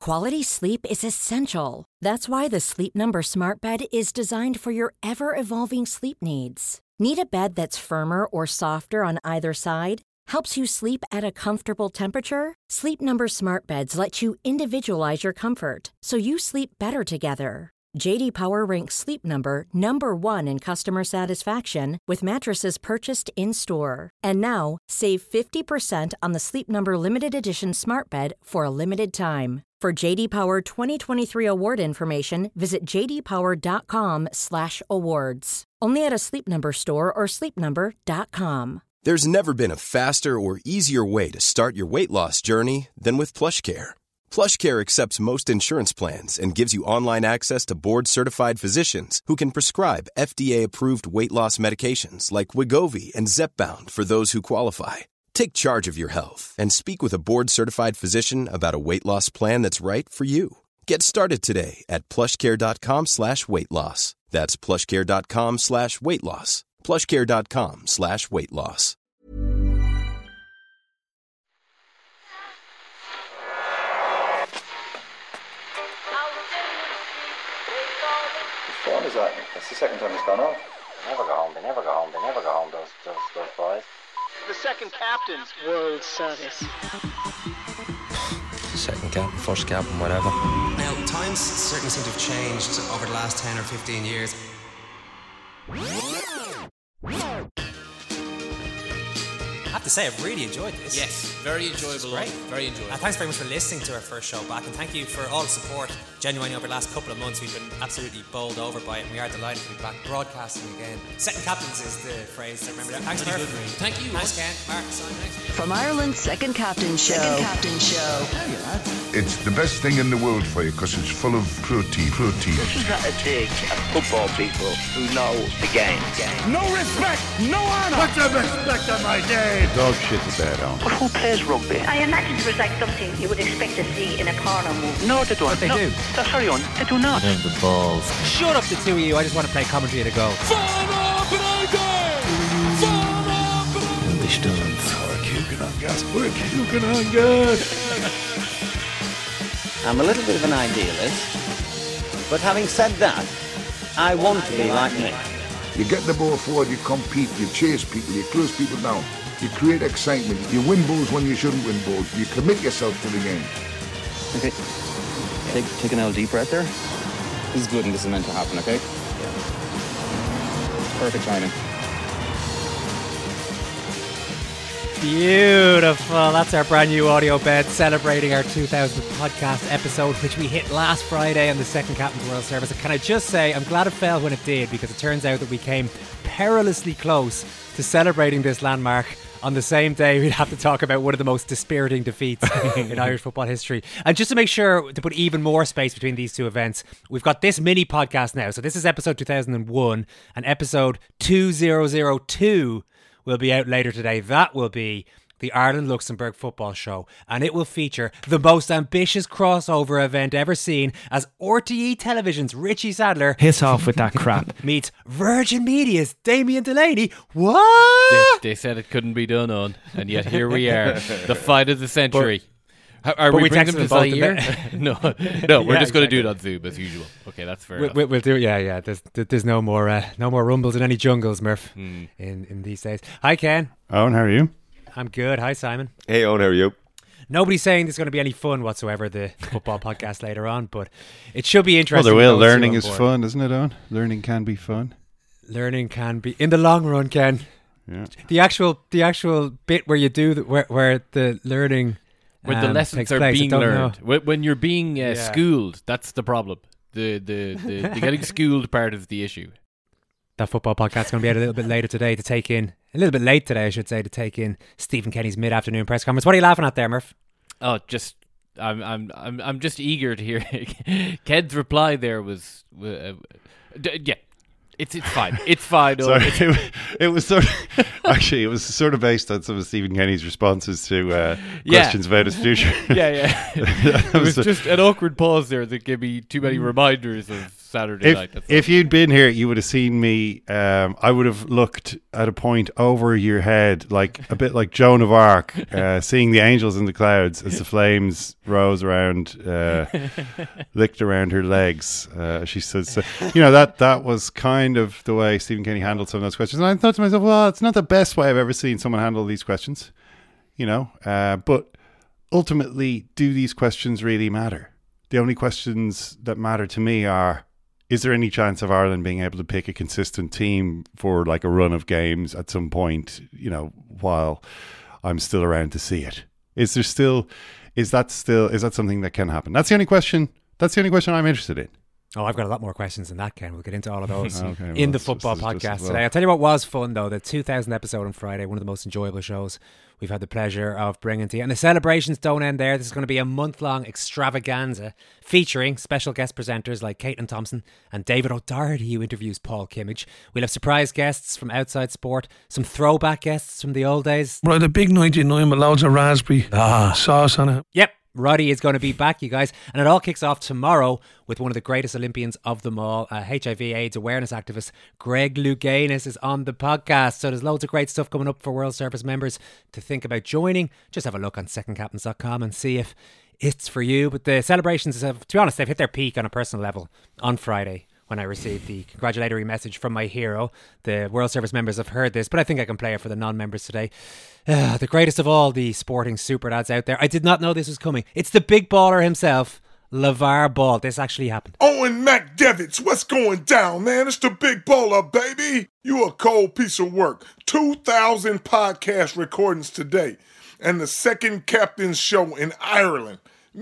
Quality sleep is essential. That's why the Sleep Number Smart Bed is designed for your ever-evolving sleep needs. Need a bed that's firmer or softer on either side? Helps you sleep at a comfortable temperature? Sleep Number Smart Beds let you individualize your comfort, so you sleep better together. J.D. Power ranks Sleep Number number 1 in customer satisfaction with mattresses purchased in-store. And now, save 50% on the Sleep Number Limited Edition Smart Bed for a limited time. For J.D. Power 2023 award information, visit jdpower.com/awards. Only at a Sleep Number store or sleepnumber.com. There's never been a faster or easier way to start your weight loss journey than with PlushCare. PlushCare accepts most insurance plans and gives you online access to board-certified physicians who can prescribe FDA-approved weight loss medications like Wegovy and Zepbound for those who qualify. Take charge of your health and speak with a board-certified physician about a weight loss plan that's right for you. Get started today at plushcare.com/weight-loss. That's plushcare.com/weight-loss. plushcare.com/weight-loss. What is that? That's the second time it's gone off. They never go home, those boys. The second captain's World Service. Second cap, first cap, and whatever. Now, times certainly seem to have changed over the last 10 or 15 years. I have to say, I've really enjoyed this. Yes, very enjoyable. Great. Very enjoyable. Thanks very much for listening to our first show back, and thank you for all the support. Genuinely, over the last couple of months, we've been absolutely bowled over by it, and we are delighted to be back broadcasting again. Second captains is the phrase. I remember that. Thanks, Murph. Thank you. Thanks, Ken. Mark, Simon. From Ireland's Second Captain Show. It's the best thing in the world for you because it's full of protein. This is not a dig at football people who know the game. No respect, no honor. What's the respect on my day? Dog shit is bad on. But who plays rugby? I imagine it was like something you would expect to see in a porno movie. No, they don't. But they do. No, sorry, they do not. And the balls. Shut up, the two of you. I just want to play commentary at a goal. We're puking on gas. I'm a little bit of an idealist, but having said that, I want to be like me. You get the ball forward, you compete, you chase people, you close people down, you create excitement, you win balls when you shouldn't win balls, you commit yourself to the game. Okay, take an L deep breath there. This is good and this is meant to happen, okay? Perfect timing. Beautiful. That's our brand new audio bed celebrating our 2000th podcast episode, which we hit last Friday on the Second Captain's World Service. And can I just say, I'm glad it fell when it did, because it turns out that we came perilously close to celebrating this landmark on the same day we'd have to talk about one of the most dispiriting defeats in Irish football history. And just to make sure to put even more space between these two events, we've got this mini podcast now. So this is episode 2001, and episode 2002 will be out later today. That will be the Ireland-Luxembourg football show, and it will feature the most ambitious crossover event ever seen, as RTE Television's Richie Sadler hiss off with that crap meets Virgin Media's Damien Delaney. What? They said it couldn't be done on, and yet here we are, the fight of the century. Are we bringing them to Zaire? No, we're just going to do it on Zoom as usual. Okay, that's fair. We'll do it. Yeah. There's no more rumbles in any jungles, Murph, in these days. Hi, Ken. Owen, how are you? I'm good. Hi, Simon. Hey, Owen, how are you? Nobody's saying there's going to be any fun whatsoever, the football podcast later on, but it should be interesting. Well, there will. Learning is fun, isn't it, Owen? Learning can be fun. Learning can be, in the long run, Ken. Yeah. The actual bit where you do where the learning. When the lessons are being learned. When you're being schooled, that's the problem. The getting schooled part is the issue. That football podcast is going to be out a little bit later today to take in, a little bit late today, I should say, to take in Stephen Kenny's mid-afternoon press conference. What are you laughing at there, Murph? Oh, just I'm just eager to hear. Ked's reply there was yeah. It's fine. It's fine. Sorry, it was sort of actually it was sort of based on some of Stephen Kenny's responses to questions about his future. Yeah. It was just an awkward pause there that gave me too many reminders of Saturday night. If you'd been here, you would have seen me. I would have looked at a point over your head, like a bit like Joan of Arc, seeing the angels in the clouds as the flames rose around, licked around her legs. She said, so, that was kind of the way Stephen Kenny handled some of those questions. And I thought to myself, well, it's not the best way I've ever seen someone handle these questions, but ultimately, do these questions really matter? The only questions that matter to me are, is there any chance of Ireland being able to pick a consistent team for like a run of games at some point, while I'm still around to see it? Is that something that can happen? That's the only question I'm interested in. Oh, I've got a lot more questions than that, Ken. We'll get into all of those in the football podcast today. I'll tell you what was fun, though. The 2000th episode on Friday, one of the most enjoyable shows we've had the pleasure of bringing to you. And the celebrations don't end there. This is going to be a month-long extravaganza featuring special guest presenters like Caitlin Thompson and David O'Doherty, who interviews Paul Kimmage. We'll have surprise guests from outside sport, some throwback guests from the old days. Right, a big 99 with loads of raspberry sauce on it. Yep. Roddy is going to be back, you guys, and it all kicks off tomorrow with one of the greatest Olympians of them all, HIV/AIDS awareness activist Greg Louganis is on the podcast. So there's loads of great stuff coming up for World Service members to think about joining. Just have a look on secondcaptains.com and see if it's for you. But the celebrations have, to be honest, they've hit their peak on a personal level on Friday, when I received the congratulatory message from my hero. The World Service members have heard this, but I think I can play it for the non-members today. The greatest of all the sporting super dads out there. I did not know this was coming. It's the big baller himself, LeVar Ball. This actually happened. Owen McDevitt, what's going down, man? It's the big baller, baby. You a cold piece of work. 2,000 podcast recordings today. And the second captain's show in Ireland.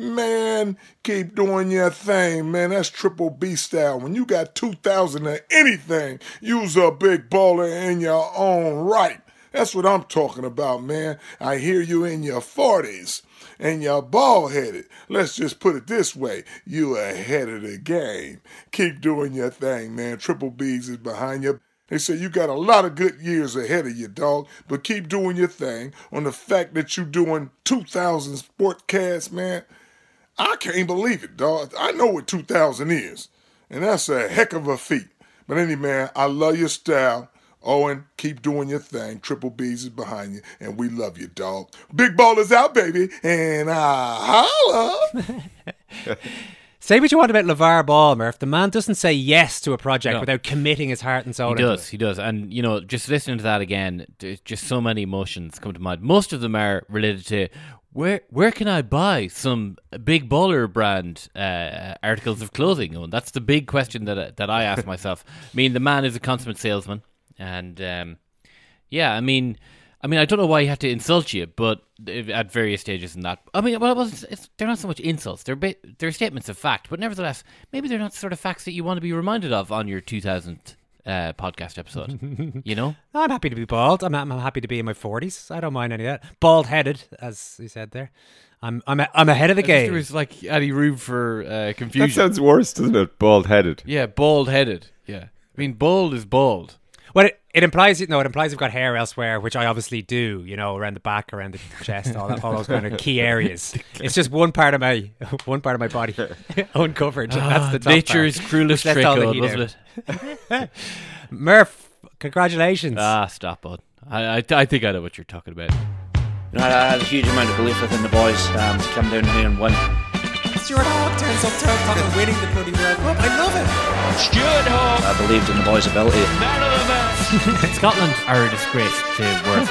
Man, keep doing your thing, man. That's Triple B style. When you got 2,000 of anything, you's a big baller in your own right. That's what I'm talking about, man. I hear you in your 40s and you're bald-headed. Let's just put it this way. You ahead of the game. Keep doing your thing, man. Triple B's is behind you. They say you got a lot of good years ahead of you, dog, but keep doing your thing. On the fact that you doing 2,000 sportcasts, man, I can't believe it, dog. I know what 2,000 is, and that's a heck of a feat. But anyway, man, I love your style. Owen, keep doing your thing. Triple B's is behind you, and we love you, dog. Big ballers out, baby, and holla. Say what you want about LeVar Ball, Murph. The man doesn't say yes to a project without committing his heart and soul. He does. And, just listening to that again, just so many emotions come to mind. Most of them are related to where can I buy some big baller brand articles of clothing? And that's the big question that I ask myself. I mean, the man is a consummate salesman. And, I don't know why he had to insult you, but at various stages in that. I mean, they're not so much insults. They're statements of fact, but nevertheless, maybe they're not the sort of facts that you want to be reminded of on your 2000th podcast episode. I'm happy to be bald. I'm happy to be in my 40s. I don't mind any of that. Bald-headed, as you said there. I'm ahead of the game. There was like any room for confusion. That sounds worse, doesn't it? Bald-headed. Yeah, bald-headed. Yeah, I mean, bald is bald. Well, it implies I've got hair elsewhere, which I obviously do, around the back, around the chest, all those kind of key areas. It's just one part of my body uncovered. That's the top nature's part. cruelest trick, wasn't it? Murph, congratulations. Stop, bud. I think I know what you're talking about. I had a huge amount of belief within the boys to come down here and win. Stuart Hogg turns up talking winning the bloody World Cup. I love it. Stuart Hogg. I believed in the boys' ability. Man of the match. Scotland are a disgrace to work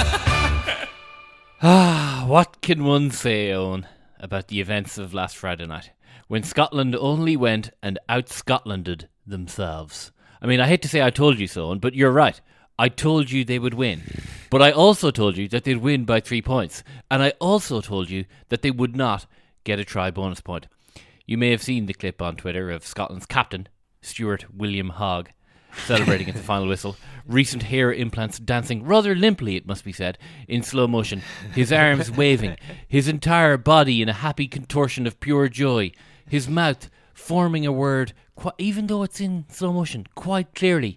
for. What can one say, Owen, about the events of last Friday night, when Scotland only went and out-Scotlanded themselves? I mean, I hate to say I told you so, Owen, but you're right. I told you they would win. But I also told you that they'd win by 3 points. And I also told you that they would not get a try bonus point. You may have seen the clip on Twitter of Scotland's captain, Stuart William Hogg, celebrating at the final whistle. Recent hair implants dancing rather limply, it must be said, in slow motion, his arms waving, his entire body in a happy contortion of pure joy, his mouth forming a word, even though it's in slow motion, quite clearly.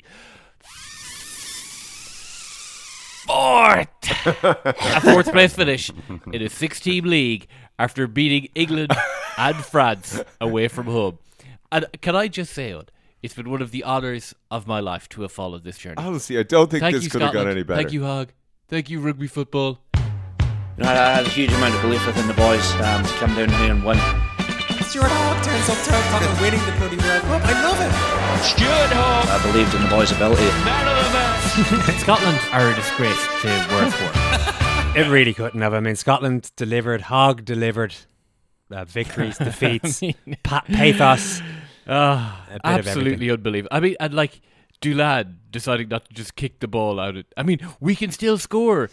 Fourth! A fourth place finish in a 6-team league after beating England and France away from home. And can I just say, It's been one of the honours of my life to have followed this journey. Honestly, I don't think Thank this you, could have gone Scotland. any better. Thank you, Hog. Thank you, rugby football. I had a huge amount of belief within the boys to come down here and win. Stuart Hogg turns up talking winning the bloody World Cup. I love it. Stuart Hogg. I believed in the boys' ability. Man of the match. Scotland are a disgrace to work for. It really couldn't have. I mean, Scotland delivered. Hogg delivered. Victories, defeats, pathos. Absolutely unbelievable. I mean, and like Dulad deciding not to just kick the ball out. I mean, we can still score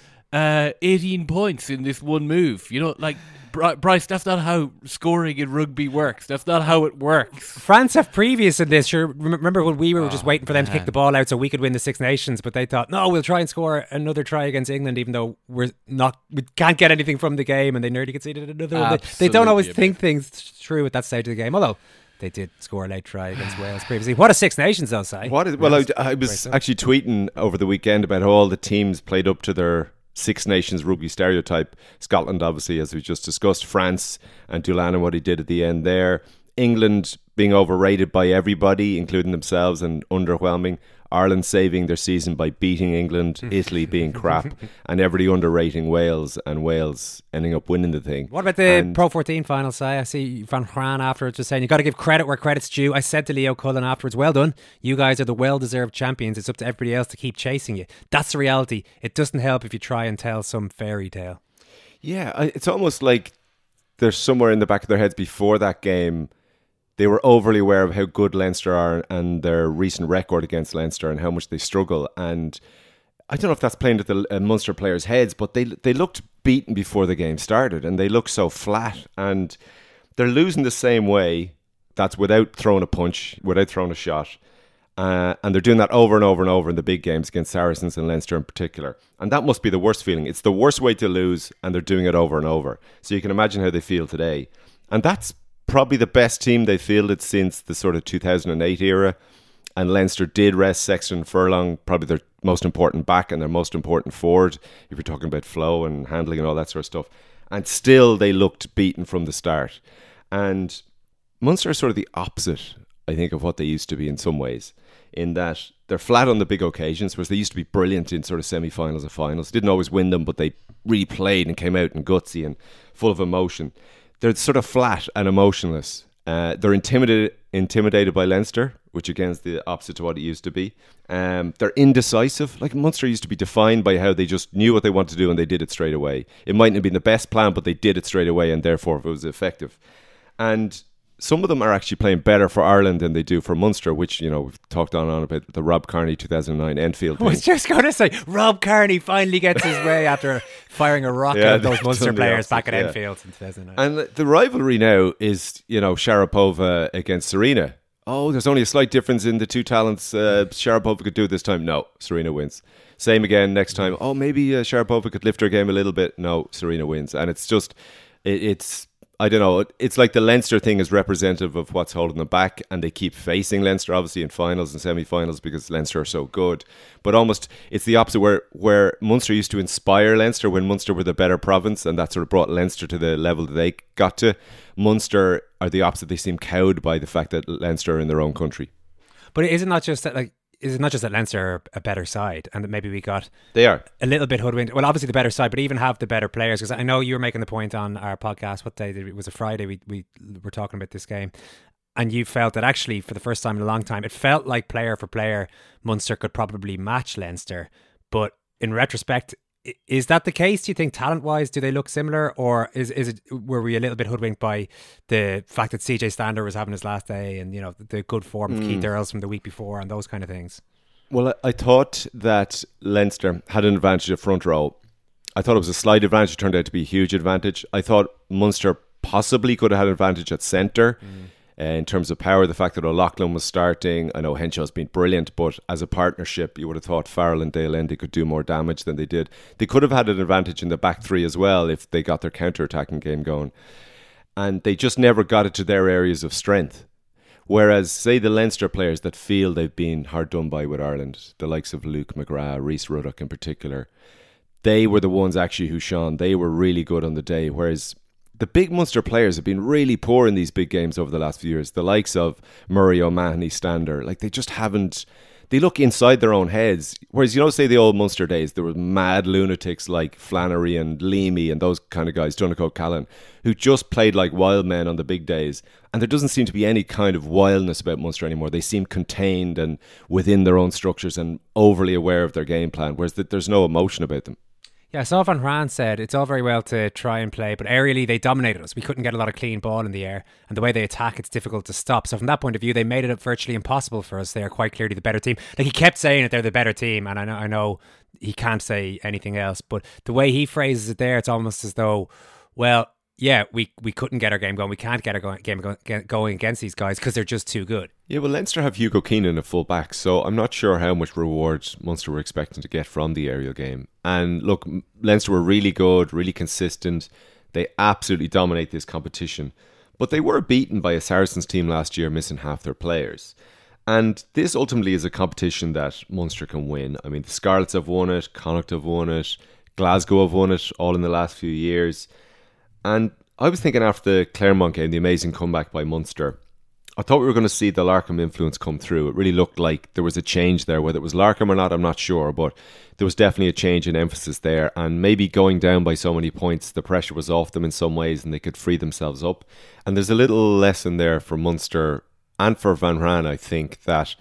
18 points in this one move. You know, like, Bryce, that's not how scoring in rugby works. That's not how it works. France have previous in this. Sure, remember when we were just waiting for them to kick the ball out so we could win the Six Nations, but they thought, no, we'll try and score another try against England, even though we can't get anything from the game, and they nearly conceded another one. They don't always think things through at that stage of the game, although they did score a late try against Wales previously. What a Six Nations, I'll say. I was actually tweeting over the weekend about how all the teams played up to their Six Nations rugby stereotype. Scotland, obviously, as we just discussed. France and Dulana and what he did at the end there. England being overrated by everybody, including themselves, and underwhelming. Ireland saving their season by beating England. Italy being crap. And everybody underrating Wales, and Wales ending up winning the thing. What about the Pro 14 final, Si? I see Van Graan afterwards just saying, you got to give credit where credit's due. I said to Leo Cullen afterwards, well done. You guys are the well-deserved champions. It's up to everybody else to keep chasing you. That's the reality. It doesn't help if you try and tell some fairy tale. Yeah, it's almost like there's somewhere in the back of their heads before that game, they were overly aware of how good Leinster are and their recent record against Leinster and how much they struggle. And I don't know if that's playing at the Munster players' heads, but they looked beaten before the game started, and they looked so flat. And they're losing the same way. That's without throwing a punch, without throwing a shot. And they're doing that over and over and over in the big games against Saracens and Leinster in particular. And that must be the worst feeling. It's the worst way to lose, and they're doing it over and over. So you can imagine how they feel today. And that's probably the best team they fielded since the sort of 2008 era. And Leinster did rest Sexton Furlong, probably their most important back and their most important forward, if you're talking about flow and handling and all that sort of stuff. And still they looked beaten from the start. And Munster are sort of the opposite, I think, of what they used to be in some ways, in that they're flat on the big occasions, whereas they used to be brilliant in sort of semi-finals and finals. Didn't always win them, but they really played and came out and gutsy and full of emotion. They're sort of flat and emotionless. They're intimidated by Leinster, which again is the opposite to what it used to be. They're indecisive. Like Munster used to be defined by how they just knew what they wanted to do and they did it straight away. It mightn't have been the best plan, but they did it straight away, and therefore it was effective. And some of them are actually playing better for Ireland than they do for Munster, which, you know, we've talked on about the Rob Kearney 2009 Enfield thing. I was just going to say, Rob Kearney finally gets his way after firing a rocket at those Munster players back at Enfield in 2009. And the rivalry now is, you know, Sharapova against Serena. Oh, there's only a slight difference in the two talents. Sharapova could do it this time. No, Serena wins. Same again next time. Oh, maybe Sharapova could lift her game a little bit. No, Serena wins. And it's just, it's I don't know, it's like the Leinster thing is representative of what's holding them back, and they keep facing Leinster obviously in finals and semi-finals because Leinster are so good. But almost it's the opposite, where Munster used to inspire Leinster when Munster were the better province, and that sort of brought Leinster to the level that they got to. Munster are the opposite. They seem cowed by the fact that Leinster are in their own country. But is it not just that, like, is it not just that Leinster are a better side and that maybe we got a little bit hoodwinked? Well, obviously the better side, but even have the better players. Because I know you were making the point on our podcast, what day it was, a Friday, we were talking about this game, and you felt that actually for the first time in a long time it felt like player for player Munster could probably match Leinster. But in retrospect, is that the case? Do you think talent-wise, do they look similar, or were we a little bit hoodwinked by the fact that CJ Stander was having his last day, and you know the good form of Keith Earls from the week before, and those kind of things? Well, I thought that Leinster had an advantage at front row. I thought it was a slight advantage. It turned out to be a huge advantage. I thought Munster possibly could have had an advantage at centre. In terms of power, the fact that O'Loughlin was starting, I know Henshaw's been brilliant, but as a partnership, you would have thought Farrell and Dale Endy could do more damage than they did. They could have had an advantage in the back three as well if they got their counter-attacking game going. And they just never got it to their areas of strength. Whereas, say, the Leinster players that feel they've been hard done by with Ireland, the likes of Luke McGrath, Rhys Ruddock in particular, they were the ones actually who shone. They were really good on the day, whereas the big Munster players have been really poor in these big games over the last few years. The likes of Murray, O'Mahony, Stander, like they just haven't. They look inside their own heads. Whereas, say the old Munster days, there were mad lunatics like Flannery and Leamy and those kind of guys, Donegal Callan, who just played like wild men on the big days. And there doesn't seem to be any kind of wildness about Munster anymore. They seem contained and within their own structures and overly aware of their game plan, whereas there's no emotion about them. Yeah, I saw Van Raan said it's all very well to try and play, but aerially they dominated us. We couldn't get a lot of clean ball in the air, and the way they attack, it's difficult to stop. So from that point of view, they made it virtually impossible for us. They are quite clearly the better team. Like, he kept saying that they're the better team, and I know he can't say anything else, but the way he phrases it there, it's almost as though, well, yeah, we couldn't get our game going. We can't get our game going against these guys because they're just too good. Yeah, well, Leinster have Hugo Keenan at full back, so I'm not sure how much reward Munster were expecting to get from the aerial game. And look, Leinster were really good, really consistent. They absolutely dominate this competition. But they were beaten by a Saracens team last year, missing half their players. And this ultimately is a competition that Munster can win. I mean, the Scarlets have won it, Connacht have won it, Glasgow have won it, all in the last few years. And I was thinking after the Claremont game, the amazing comeback by Munster, I thought we were going to see the Larkham influence come through. It really looked like there was a change there. Whether it was Larkham or not, I'm not sure, but there was definitely a change in emphasis there. And maybe going down by so many points, the pressure was off them in some ways and they could free themselves up. And there's a little lesson there for Munster and for Van Raan, I think, that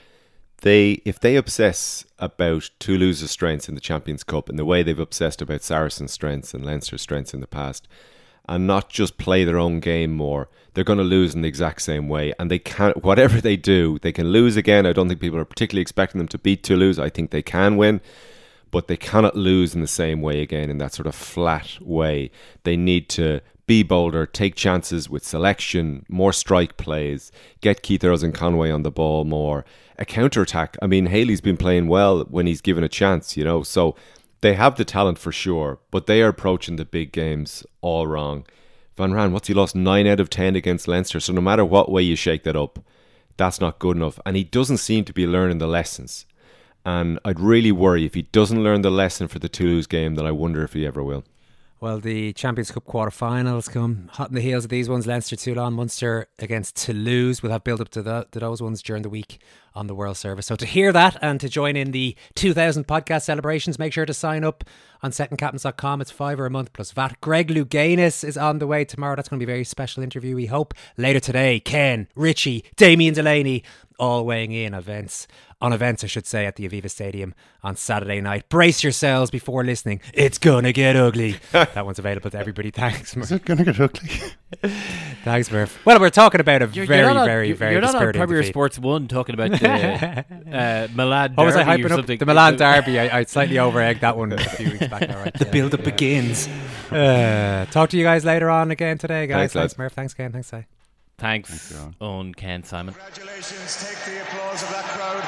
if they obsess about Toulouse's strengths in the Champions Cup in the way they've obsessed about Saracens' strengths and Leinster's strengths in the past, and not just play their own game more, they're going to lose in the exact same way. And they can't, whatever they do, they can lose again. I don't think people are particularly expecting them to beat Toulouse. I think they can win, but they cannot lose in the same way again, in that sort of flat way. They need to be bolder, take chances with selection, more strike plays, get Keith Earls and Conway on the ball more, a counter-attack. I mean, Haley's been playing well when he's given a chance, so they have the talent for sure, but they are approaching the big games all wrong. Van Raan, he lost 9 out of 10 against Leinster, so no matter what way you shake that up, that's not good enough. And he doesn't seem to be learning the lessons. And I'd really worry if he doesn't learn the lesson for the Toulouse game, then I wonder if he ever will. Well, the Champions Cup quarter-finals come hot on the heels of these ones. Leinster, Toulon, Munster against Toulouse. We'll have build-up to those ones during the week on the World Service. So to hear that and to join in the 2000 podcast celebrations, make sure to sign up on secondcaptains.com. It's $5 a month plus VAT. Greg Louganis is on the way tomorrow. That's going to be a very special interview, we hope. Later today, Ken, Richie, Damien Delaney, all weighing in events, at the Aviva Stadium on Saturday night. Brace yourselves before listening. It's gonna get ugly. That one's available to everybody. Thanks, Murph. Is it gonna get ugly? Thanks, Murph. Well, we're talking about very You're not on Premier defeat. Sports 1 talking about the Milan Derby. What was I hyping or up? something? The Milan Derby. I slightly over-egged that one a few weeks back. All right. The build-up begins. Talk to you guys later on again today, guys. Thanks, Murph. Thanks, Ken. Thanks, Si. Thanks, Owen, Ken, Simon. Congratulations. Take the applause of that crowd.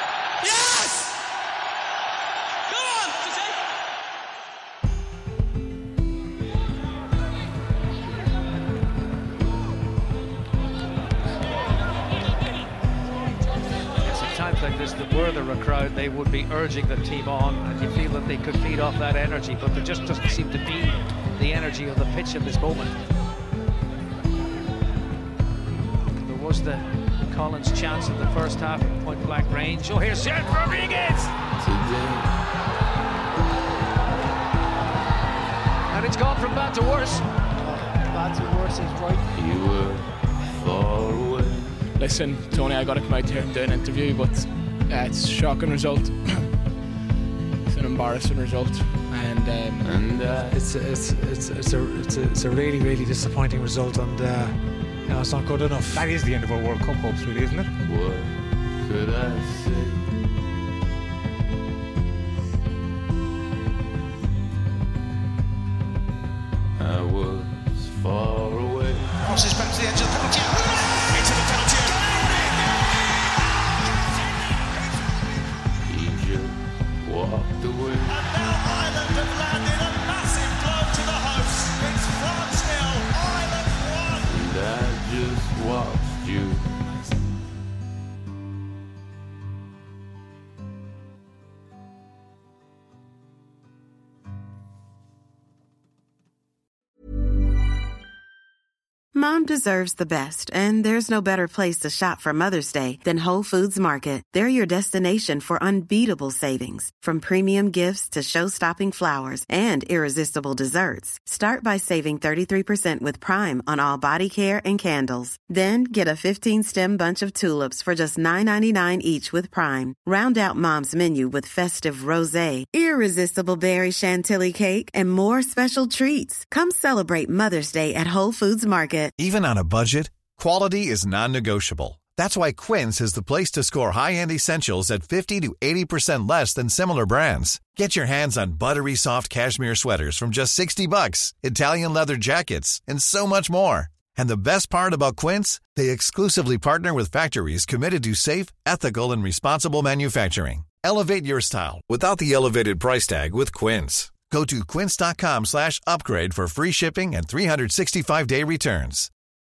Yes! At times like this, the were there a crowd, they would be urging the team on, and you feel that they could feed off that energy, but there just doesn't seem to be the energy of the pitch in this moment. Was the Collins chance in the first half at point blank range. Oh, here's Sergio Rodriguez! And it's gone from bad to worse. Bad to worse is right. You were far away. Listen, Tony, I got to come out here and do an interview, but it's a shocking result. It's an embarrassing result, and it's a really, really disappointing result, and. No, it's not good enough. That is the end of our World Cup hopes, really, isn't it? What could I say? I was far away. Crosses back to the edge of the penalty area. Into the penalty area. He just walked away. And now Ireland have landed a massive blow to the hosts. It's France nil, Ireland 1. And I just watched you. Mom deserves the best, and there's no better place to shop for Mother's Day than Whole Foods Market. They're your destination for unbeatable savings, from premium gifts to show-stopping flowers and irresistible desserts. Start by saving 33% with Prime on all body care and candles. Then get a 15-stem bunch of tulips for just $9.99 each with Prime. Round out Mom's menu with festive rosé, irresistible berry chantilly cake, and more special treats. Come celebrate Mother's Day at Whole Foods Market. Even on a budget, quality is non-negotiable. That's why Quince is the place to score high-end essentials at 50 to 80% less than similar brands. Get your hands on buttery soft cashmere sweaters from just $60, Italian leather jackets, and so much more. And the best part about Quince, they exclusively partner with factories committed to safe, ethical, and responsible manufacturing. Elevate your style without the elevated price tag with Quince. Go to quince.com/upgrade for free shipping and 365-day returns.